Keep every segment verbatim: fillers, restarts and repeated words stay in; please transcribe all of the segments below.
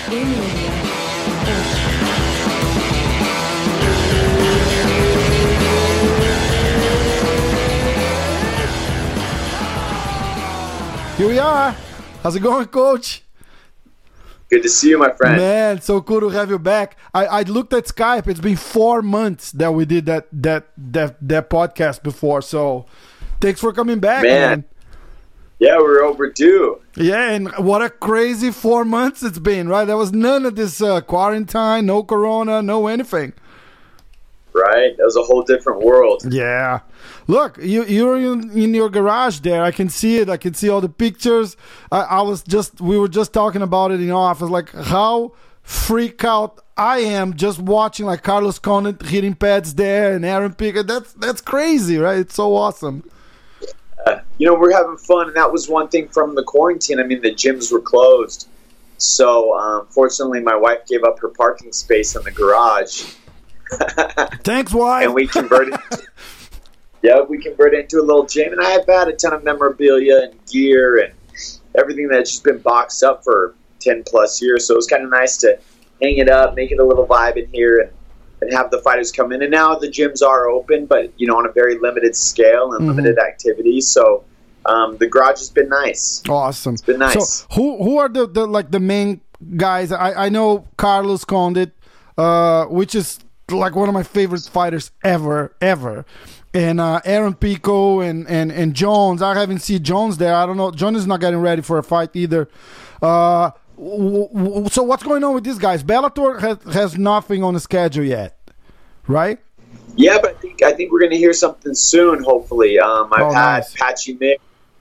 Here we are. How's it going, Coach? Good to see you, my friend. Man, so cool to have you back. I, I looked at Skype. It's been four months that we did that that that, that podcast before. So thanks for coming back, man. man. Yeah, we're overdue. Yeah, and what a crazy four months it's been, right? There was none of this uh, quarantine, no corona, no anything. Right? That was a whole different world. Yeah. Look, you, you're in, in your garage there. I can see it. I can see all the pictures. I, I was just, we were just talking about it in office, like how freak out I am just watching like Carlos Condit hitting pads there and Aaron Pickett. That's, that's crazy, right? It's so awesome. Uh, you know, we're having fun, and that was one thing from the quarantine. I mean, the gyms were closed. So, um, fortunately, my wife gave up her parking space in the garage. Thanks, wife. And we converted. yeah, we converted into a little gym, and I have had a ton of memorabilia and gear and everything that's just been boxed up for ten plus years. So it was kind of nice to hang it up, make it a little vibe in here, and, and have the fighters come in. And now the gyms are open, but you know, on a very limited scale and mm-hmm. limited activity. So um, the garage has been nice. Awesome. It's been nice. So who who are the, the like the main guys? I I know Carlos Condit, uh, which is like one of my favorite fighters ever, ever. And uh, Aaron Pico and, and, and Jones. I haven't seen Jones there. I don't know. Jones is not getting ready for a fight either. Uh, w- w- so what's going on with these guys? Bellator has, has nothing on the schedule yet, right? Yeah, but I think I think we're going to hear something soon, hopefully. Um, I've oh, had nice. Patchy Mick.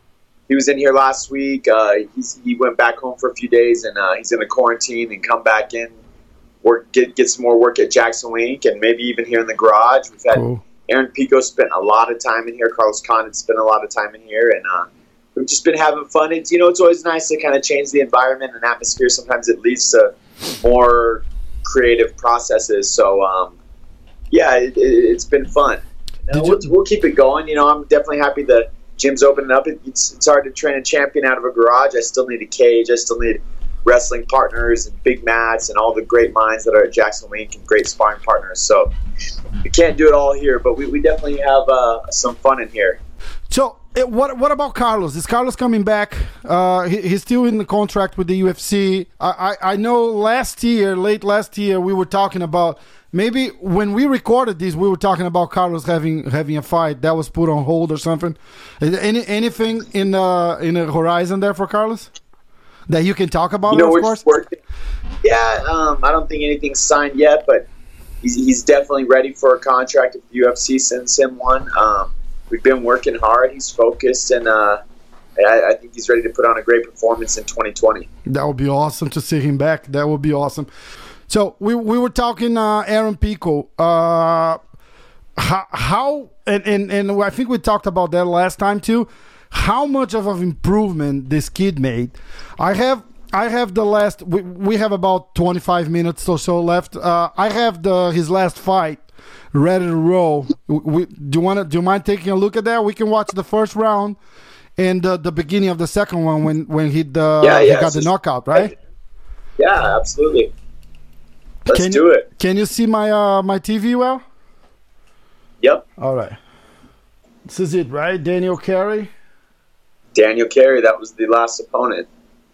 He was in here last week. Uh, he's, he went back home for a few days, and uh, he's going to quarantine and come back in. Work, get get some more work at Jackson Wink, and maybe even here in the garage. We've had cool. Aaron Pico spent a lot of time in here. Carlos Condit spent a lot of time in here, and uh, we've just been having fun. It's you know it's always nice to kind of change the environment and atmosphere. Sometimes it leads to more creative processes. So um, yeah, it, it, it's been fun. You know, we'll, we'll keep it going. You know, I'm definitely happy the gym's opening up. It, it's it's hard to train a champion out of a garage. I still need a cage. I still need wrestling partners and big mats and all the great minds that are at Jackson Wink and great sparring partners. So we can't do it all here, but we, we definitely have uh, some fun in here. So it, what what about Carlos? Is Carlos coming back? Uh, he, he's still in the contract with the U F C. I, I, I know last year, late last year, we were talking about maybe when we recorded this, we were talking about Carlos having having a fight that was put on hold or something. Is there any anything in the in the horizon there for Carlos that you can talk about? You know, of we're course. Just working. Yeah, um, I don't think anything's signed yet, but he's he's definitely ready for a contract if the U F C sends him one. Um, we've been working hard. He's focused, and uh, I, I think he's ready to put on a great performance in twenty twenty. That would be awesome to see him back. That would be awesome. So we we were talking uh, Aaron Pico. Uh, how, how and, and and I think we talked about that last time too. How much of an improvement this kid made. I have I have the last we, we have about twenty-five minutes or so left. Uh, I have the his last fight ready to roll. We, do you want to do you mind taking a look at that? We can watch the first round and uh, the beginning of the second one when when he the yeah, yeah, he got the knockout, right? Yeah, absolutely. Let's can do you, it. Can you see my uh, my T V well? Yep. All right. This is it, right? Daniel Carey. Daniel Carey, that was the last opponent.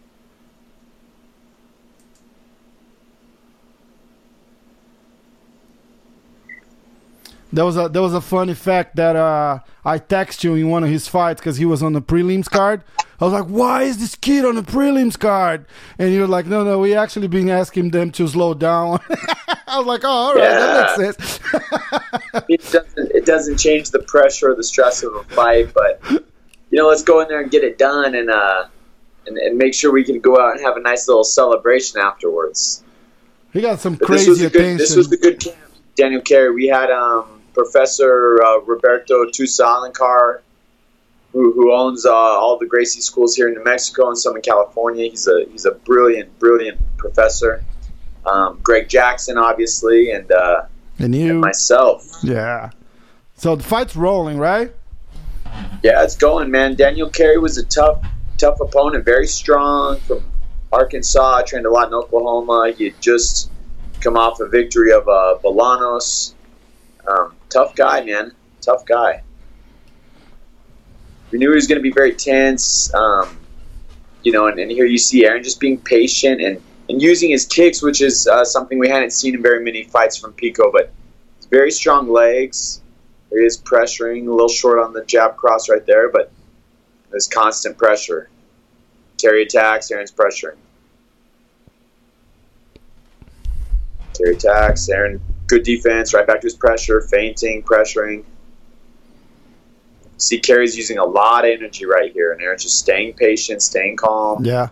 There was a there was a funny fact that uh, I texted you in one of his fights because he was on the prelims card. I was like, "Why is this kid on the prelims card?" And you're like, "No, no, we actually been asking them to slow down." I was like, "Oh, all right, yeah. That makes sense." it doesn't it doesn't change the pressure or the stress of a fight, but you know, let's go in there and get it done, and uh, and, and make sure we can go out and have a nice little celebration afterwards. He got some but crazy this was attention. Good, this was the good camp, Daniel Carey. We had um. Professor uh, Roberto Tusa Alencar, who, who owns uh, all the Gracie schools here in New Mexico and some in California. He's a he's a brilliant, brilliant professor. Um, Greg Jackson, obviously, and uh, and you, and myself. Yeah. So the fight's rolling, right? Yeah, it's going, man. Daniel Carey was a tough, tough opponent. Very strong, from Arkansas, trained a lot in Oklahoma. He had just come off a victory of uh, Bolanos. Um, tough guy, man. Tough guy. We knew he was going to be very tense. Um, you know, and, and here you see Aaron just being patient and, and using his kicks, which is uh, something we hadn't seen in very many fights from Pico, but very strong legs. There he is pressuring, a little short on the jab cross right there, but there's constant pressure. Terry attacks, Aaron's pressuring. Terry attacks, Aaron, good defense, right back to his pressure, feinting, pressuring. See, Kerry's using a lot of energy right here, and Aaron's just staying patient, staying calm. Yeah.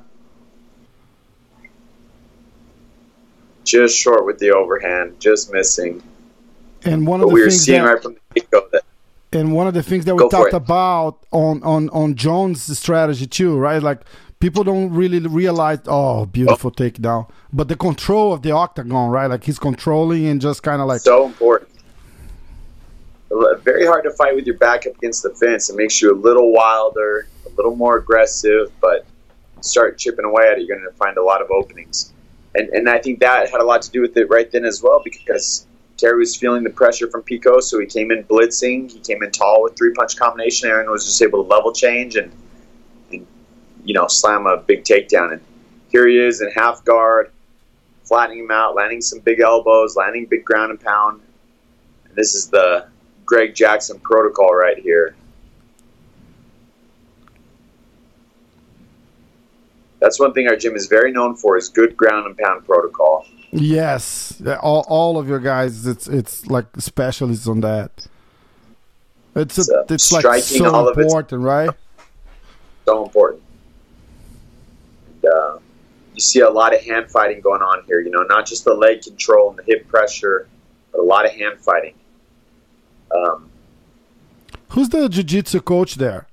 Just short with the overhand, just missing. And one of but the we were things seeing that, right from the get-go that and one of the things that we Go for talked it. about on, on, on Jones' strategy too, right? Like people don't really realize, oh, beautiful oh. takedown, but the control of the octagon, right? Like he's controlling and just kind of like so important. Very hard to fight with your back up against the fence. It makes you a little wilder, a little more aggressive, but start chipping away at it, you're going to find a lot of openings. And and I think that had a lot to do with it right then as well, because Terry was feeling the pressure from Pico, so he came in blitzing. He came in tall with three-punch combination. Aaron was just able to level change and, and you know, slam a big takedown. And here he is in half guard, flattening him out, landing some big elbows, landing big ground and pound. And this is the Greg Jackson protocol right here. That's one thing our gym is very known for, is good ground and pound protocol. Yes, all, all of your guys, it's it's like specialists on that. It's a, so, it's like so important, right? So important. And, uh, you see a lot of hand fighting going on here. You know, not just the leg control and the hip pressure, but a lot of hand fighting. Um, Who's the jiu-jitsu coach there?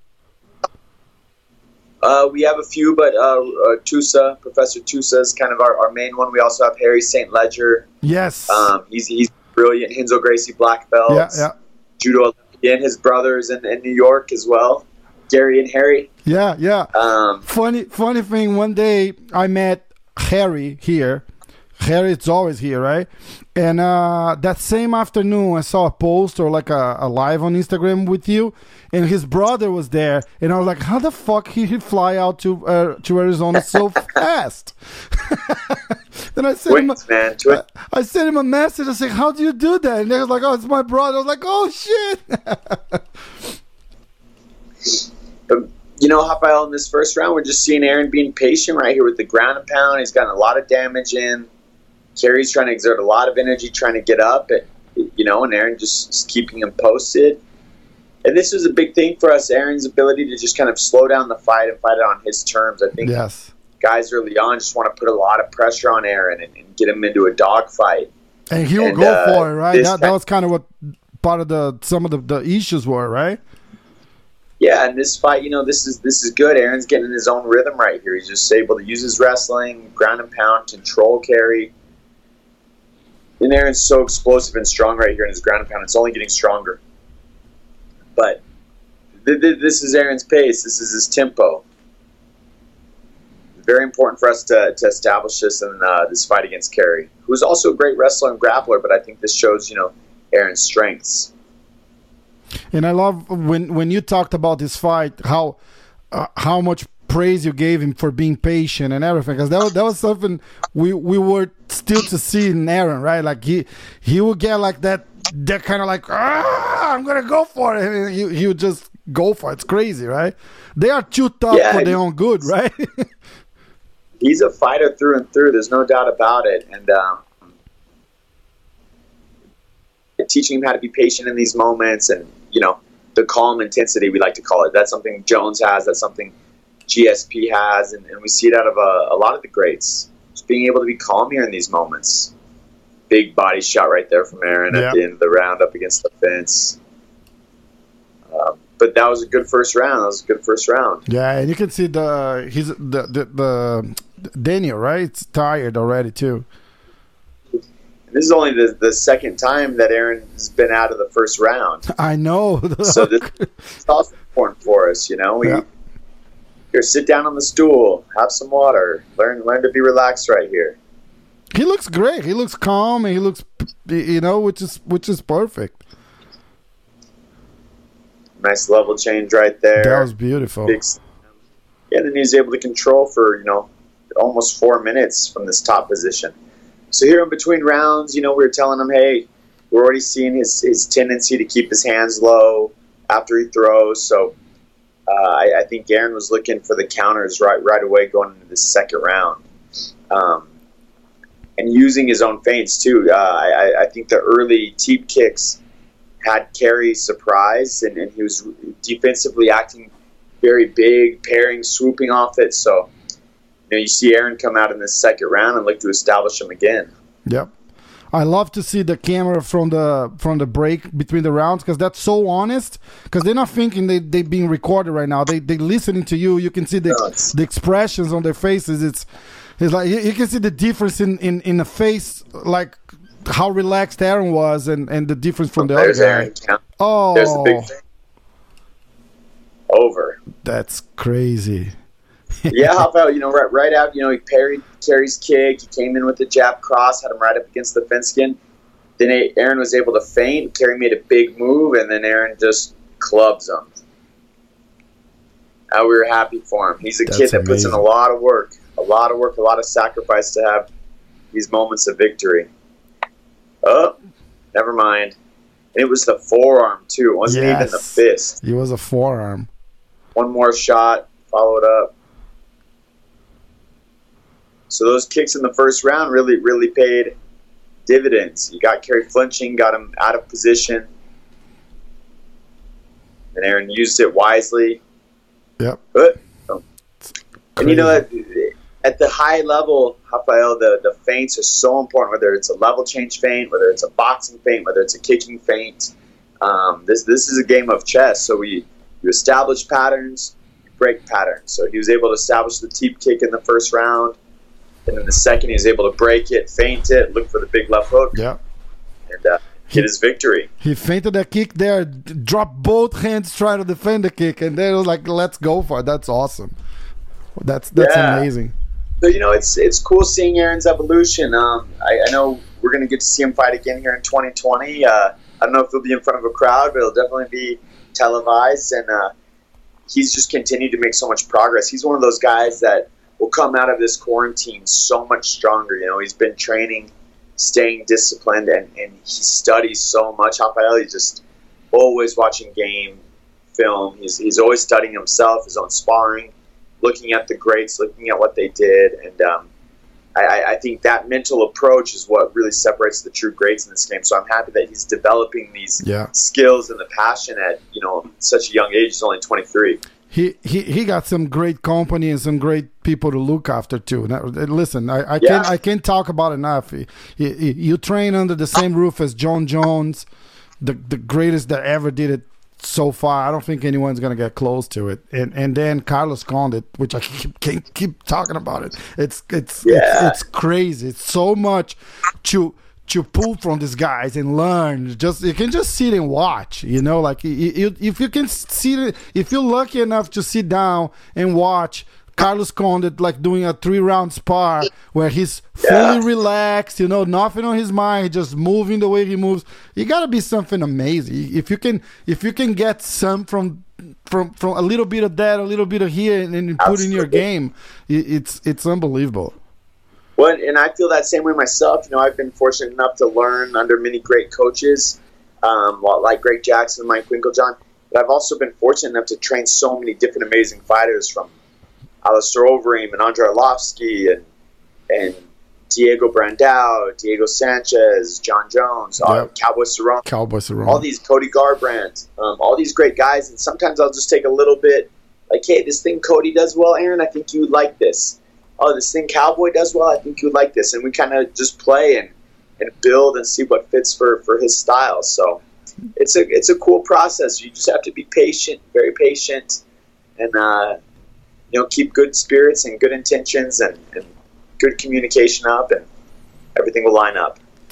Uh, we have a few, but uh, uh, Tusa, Professor Tusa is kind of our, our main one. We also have Harry Saint Ledger. Yes. Um, he's he's brilliant. Hinzo Gracie black belt. Yeah, yeah. Judo Olympian. His brothers in, in New York as well. Gary and Harry. Yeah, yeah. Um, funny, funny thing. One day I met Harry here. Harry is always here, right? And uh, that same afternoon, I saw a post or like a, a live on Instagram with you, and his brother was there. And I was like, how the fuck he he fly out to uh, to Arizona so fast? Then I sent Twins, him, a, man. Twins. I, I sent him a message. I said, how do you do that? And he was like, oh, it's my brother. I was like, oh, shit. But, you know, Rafael, in this first round, we're just seeing Aaron being patient right here with the ground and pound. He's gotten a lot of damage in. Kerry's trying to exert a lot of energy, trying to get up, and, you know, and Aaron just, just keeping him posted. And this was a big thing for us, Aaron's ability to just kind of slow down the fight and fight it on his terms. I think yes. guys early on just want to put a lot of pressure on Aaron and, and get him into a dogfight. And he will and, go uh, for it, right? That, that time, was kind of what part of the some of the, the issues were, right? Yeah, and this fight, you know, this is this is good. Aaron's getting in his own rhythm right here. He's just able to use his wrestling, ground and pound, control Kerry. And Aaron's so explosive and strong right here in his ground and pound. It's only getting stronger. But th- th- this is Aaron's pace. This is his tempo. Very important for us to, to establish this in uh, this fight against Kerry, who's also a great wrestler and grappler, but I think this shows, you know, Aaron's strengths. And I love when when you talked about this fight, how uh, how much praise you gave him for being patient and everything, because that was, that was something we we were still to see in Aaron, right? Like he he would get like that that kind of like, ah, I'm gonna go for it, and he he would just go for it. It's crazy, right? They are too tough yeah, for their own good, right? He's a fighter through and through. There's no doubt about it, and um, teaching him how to be patient in these moments, and you know, the calm intensity, we like to call it. That's something Jones has. That's something G S P has, and, and we see it out of a, a lot of the greats. Just being able to be calm here in these moments. Big body shot right there from Aaron yeah. at the end of the round up against the fence. Uh, but that was a good first round. That was a good first round. Yeah, and you can see the he's the the, the Daniel, right? It's tired already too. This is only the, the second time that Aaron has been out of the first round. I know. So this is also important for us, you know. We, yeah. Here, sit down on the stool, have some water, learn learn to be relaxed right here. He looks great. He looks calm, and he looks, you know, which is which is perfect. Nice level change right there. That was beautiful. Big, yeah, and then he was able to control for, you know, almost four minutes from this top position. So here in between rounds, you know, we were telling him, hey, we're already seeing his, his tendency to keep his hands low after he throws. So uh, I, I think Aaron was looking for the counters right right away going into the second round. Um, and using his own feints, too. Uh, I, I think the early teep kicks had Kerry surprised, and, and he was defensively acting very big, pairing, swooping off it. So, you know, you see Aaron come out in the second round and look to establish him again. Yep. I love to see the camera from the from the break between the rounds, because that's so honest, because they're not thinking they, they're being recorded right now. They, they're listening to you. You can see the, No, it's- the expressions on their faces. It's it's like you, you can see the difference in, in, in the face, like how relaxed Aaron was, and, and the difference from the There's other guy. Aaron. Count. Oh, There's the big thing. Over. that's crazy. Yeah, how about, you know, right, right out, you know, he parried Kerry's kick. He came in with the jab cross, had him right up against the fence skin. Then Aaron was able to feint. Kerry made a big move, and then Aaron just clubs him. Uh, we were happy for him. He's a That's kid that puts in a amazing. lot of work, a lot of work, a lot of sacrifice to have these moments of victory. Oh, never mind. And it was the forearm, too. It wasn't even the Yes. fist. It was a forearm. One more shot, follow it up. So those kicks in the first round really, really paid dividends. You got Kerry flinching, got him out of position. And Aaron used it wisely. Yep. But, and you know, at, Crazy. at the high level, Rafael, the, the feints are so important, whether it's a level change feint, whether it's a boxing feint, whether it's a kicking feint. Um, this this is a game of chess. So we you establish patterns, you break patterns. So he was able to establish the teep kick in the first round. And in the second, he was able to break it, feint it, look for the big left hook, Yep. and uh, get his victory. He feinted a kick there, d- dropped both hands, trying to defend the kick, and then it was like, let's go for it. That's awesome. That's that's Yeah. amazing. So, you know, it's it's cool seeing Aaron's evolution. Um, I, I know we're going to get to see him fight again here in twenty twenty. Uh, I don't know if he'll be in front of a crowd, but it'll definitely be televised. And uh, he's just continued to make so much progress. He's one of those guys that will come out of this quarantine so much stronger. You know, he's been training, staying disciplined, and, and he studies so much. Rafael, he's just always watching game film. He's, he's always studying himself, his own sparring, looking at the greats, looking at what they did. And um, I, I think that mental approach is what really separates the true greats in this game. So I'm happy that he's developing these Yeah. skills and the passion at, you know, such a young age. He's only twenty-three. He, he he got some great company and some great people to look after too. Now, listen, I, I Yeah. can't I can't talk about it enough. He, he, you train under the same roof as John Jones, the the greatest that ever did it so far. I don't think anyone's gonna get close to it. And and then Carlos Condit, which I keep, can't keep talking about it. It's it's, Yeah. it's it's crazy. It's so much to. to pull from these guys and learn. Just you can just sit and watch, you know, like you, you, if you can sit, if you're lucky enough to sit down and watch Carlos Condit like doing a three round spar where he's fully Yeah. relaxed, you know, nothing on his mind, just moving the way he moves. You gotta be something amazing. If you can, if you can get some from from from a little bit of that, a little bit of here, and, and put in your Absolutely. game, it, it's it's unbelievable. Well, and I feel that same way myself. You know, I've been fortunate enough to learn under many great coaches, um, like Greg Jackson and Mike Winkeljohn. But I've also been fortunate enough to train so many different amazing fighters, from Alistair Overeem and Andrei Arlovsky and and Diego Brandao, Diego Sanchez, John Jones, uh, Yep. Cowboy Cerrone, Cowboy Cerrone. all these Cody Garbrandt, um, all these great guys. And sometimes I'll just take a little bit, like, hey, this thing Cody does well, Aaron, I think you would like this. Oh, this thing Cowboy does well, I think you would like this. And we kind of just play and, and build and see what fits for, for his style. So it's a it's a cool process. You just have to be patient, very patient, and uh, you know, keep good spirits and good intentions and, and good communication up, and everything will line up.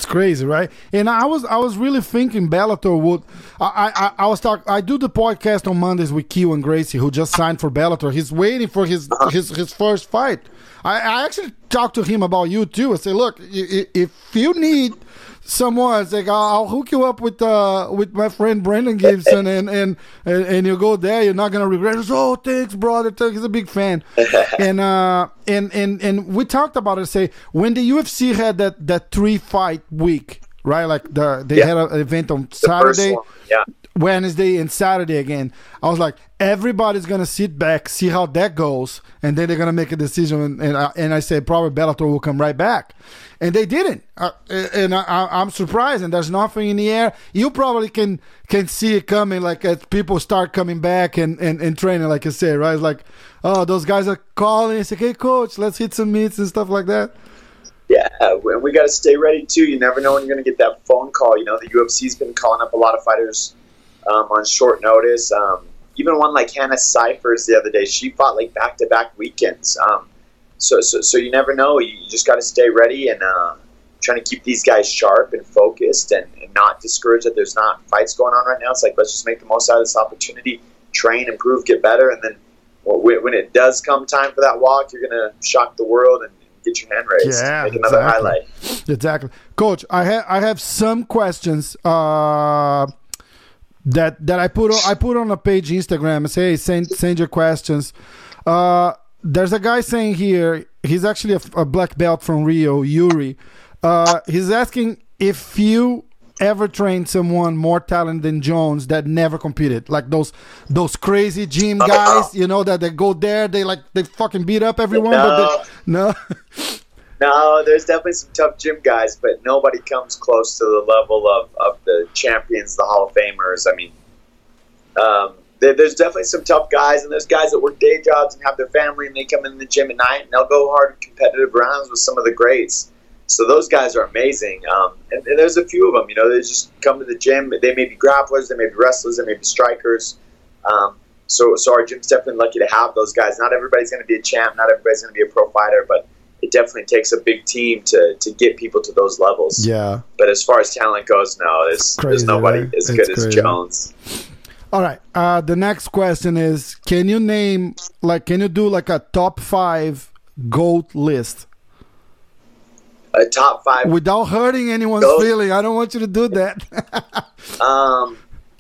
It's crazy, right? And I was I was really thinking Bellator would. I I, I was talking. I do the podcast on Mondays with Q and Gracie, who just signed for Bellator. He's waiting for his uh-huh. his his first fight. I, I actually talked to him about you too. I say, look, if you need someone, it's like I'll, I'll hook you up with uh with my friend Brendan Gibson, and and and, and you go there, you're not gonna regret it. Oh, thanks, brother. He's a big fan, and uh and and and we talked about it. Say when the U F C had that that three fight week, right? Like the they yeah. had an event on Saturday, yeah. Wednesday, and Saturday again. I was like, everybody's gonna sit back, see how that goes, and then they're gonna make a decision. And and I, and I said probably Bellator will come right back, and they didn't. Uh, and I, I'm surprised. And there's nothing in the air. You probably can can see it coming, like as people start coming back and, and, and training, like you say, right? It's like, oh, those guys are calling. It's like, hey, coach, let's hit some meets and stuff like that. Yeah, and we got to stay ready too. You never know when you're gonna get that phone call. You know, the U F C's been calling up a lot of fighters um, on short notice. Um, Even one like Hannah Cyphers the other day, she fought like back-to-back weekends. Um, so, so, so you never know. You, you just got to stay ready and uh, trying to keep these guys sharp and focused, and, and not discouraged that there's not fights going on right now. It's like, let's just make the most out of this opportunity, train, improve, get better, and then well, when it does come time for that walk, you're gonna shock the world and get your hand raised. Yeah, make another exactly. highlight. Exactly, Coach. I have I have some questions. Uh, That that I put on, I put on a page Instagram and say, hey, send send your questions. Uh, there's a guy saying here, he's actually a, a black belt from Rio, Yuri. Uh, he's asking if you ever trained someone more talented than Jones that never competed, like those those crazy gym guys, you know, that they go there, they like they fucking beat up everyone. No. But they, no. No, there's definitely some tough gym guys, but nobody comes close to the level of, of the champions, the Hall of Famers. I mean, um, there, there's definitely some tough guys, and there's guys that work day jobs and have their family, and they come in the gym at night, and they'll go hard competitive rounds with some of the greats. So those guys are amazing. Um, and, and there's a few of them, you know, they just come to the gym. They may be grapplers, they may be wrestlers, they may be strikers. Um, so, so our gym's definitely lucky to have those guys. Not everybody's going to be a champ, not everybody's going to be a pro fighter, but it definitely takes a big team to, to get people to those levels. Yeah. But as far as talent goes, no, there's, crazy, there's nobody right? as it's good crazy. as Jones. All right. Uh, the next question is, can you name, like, can you do like a top five GOAT list? A top five? Without hurting anyone's GOAT? feeling. I don't want you to do that. um.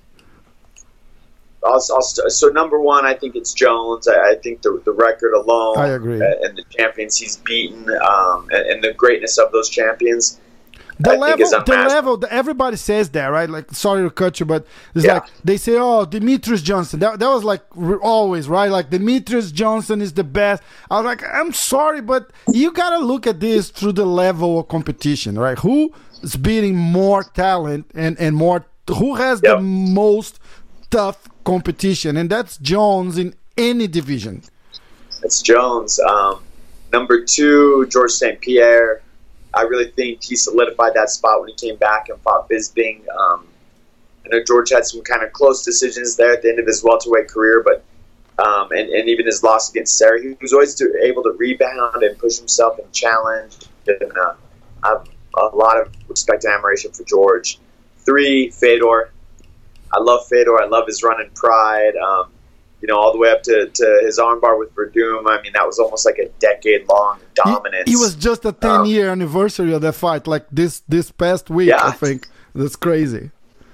I'll, I'll st- so number one, I think it's Jones. I, I think the the record alone, I agree, uh, and the champions he's beaten, um, and, and the greatness of those champions. The I level, think is the unmatched. level. The, everybody says that, right? Like, sorry to cut you, but it's Yeah. like they say, "Oh, Demetrius Johnson." That that was like r- always right. Like Demetrius Johnson is the best. I was like, I'm sorry, but you gotta look at this through the level of competition, right? Who is beating more talent and and more? Who has Yep. the most tough competition, and that's Jones in any division. It's Jones. Um, number two, George Saint Pierre. I really think he solidified that spot when he came back and fought Bisping. Um, I know George had some kind of close decisions there at the end of his welterweight career, but um, and, and even his loss against Sarah, he was always to, able to rebound and push himself and challenge. And uh, I have a lot of respect and admiration for George. Three, Fedor. I love Fedor. I love his run in Pride. Um, you know, all the way up to, to his armbar with Verdum. I mean, that was almost like a decade-long dominance. He, he was just a ten-year um, anniversary of that fight, like this this past week, yeah. I think. That's crazy.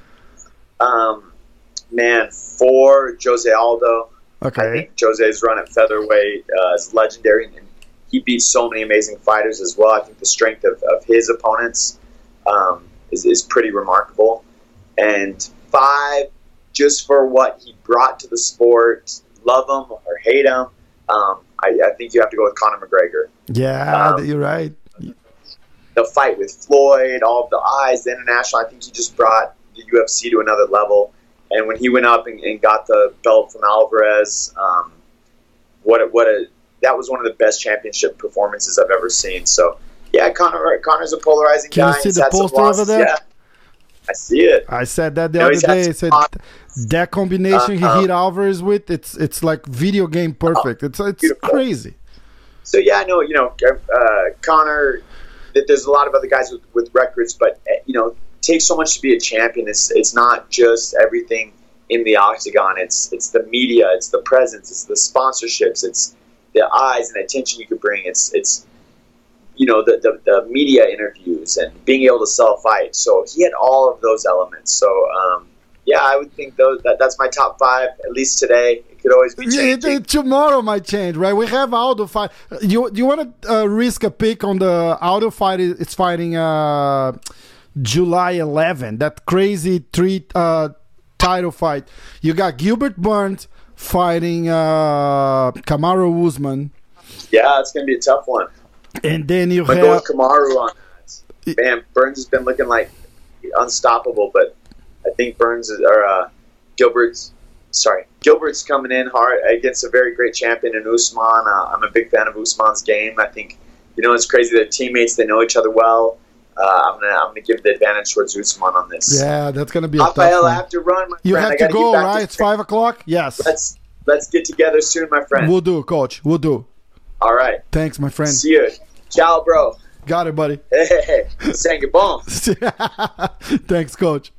Um, man, four, Jose Aldo. Okay. I think Jose's run at featherweight uh, is legendary, and he beat so many amazing fighters as well. I think the strength of, of his opponents um, is, is pretty remarkable. And five, just for what he brought to the sport, love him or hate him, um, I, I think you have to go with Conor McGregor. Yeah, um, you're right. The fight with Floyd, all of the eyes, the international, I think he just brought the U F C to another level. And when he went up and, and got the belt from Alvarez, um, what a, what a that was one of the best championship performances I've ever seen. So, yeah, Conor Conor's a polarizing Can guy. you see the poster over there? Yeah. I see it. I said that the you know, other day. I said hot, that combination uh, he hit Alvarez with, it's it's like video game perfect. It's it's beautiful. crazy. So yeah, I know. You know, uh, Conor. that there's a lot of other guys with, with records, but you know, it takes so much to be a champion. It's it's not just everything in the octagon. It's it's the media, it's the presence, it's the sponsorships, it's the eyes and attention you could bring. It's it's you know the, the the media interviews and being able to sell a fight. So he had all of those elements. So um, yeah, I would think those that that's my top five at least today. It could always be changing. It, it, tomorrow might change, right? We have Aldo fight. You you want to uh, risk a pick on the Aldo fight? It's fighting uh, July eleventh. That crazy three uh, title fight. You got Gilbert Burns fighting uh, Kamaru Usman. Yeah, it's gonna be a tough one. And then you but have go with Kamaru on that. Man, Burns has been looking like unstoppable, but I think Burns is, or uh, Gilbert's. Sorry, Gilbert's coming in hard against a very great champion in Usman. Uh, I'm a big fan of Usman's game. I think, you know, it's crazy. They're teammates. They know each other well. Uh, I'm gonna, I'm gonna give the advantage towards Usman on this. Yeah, that's gonna be a Rafael, tough one. I have to run, my you friend. have I to go, get back right? to It's five o'clock. Yes. Let's let's get together soon, my friend. We'll do, Coach. We'll do. All right. Thanks, my friend. See you. Ciao, bro. Got it, buddy. Hey, hey, hey. Saying goodbye. Thanks, Coach.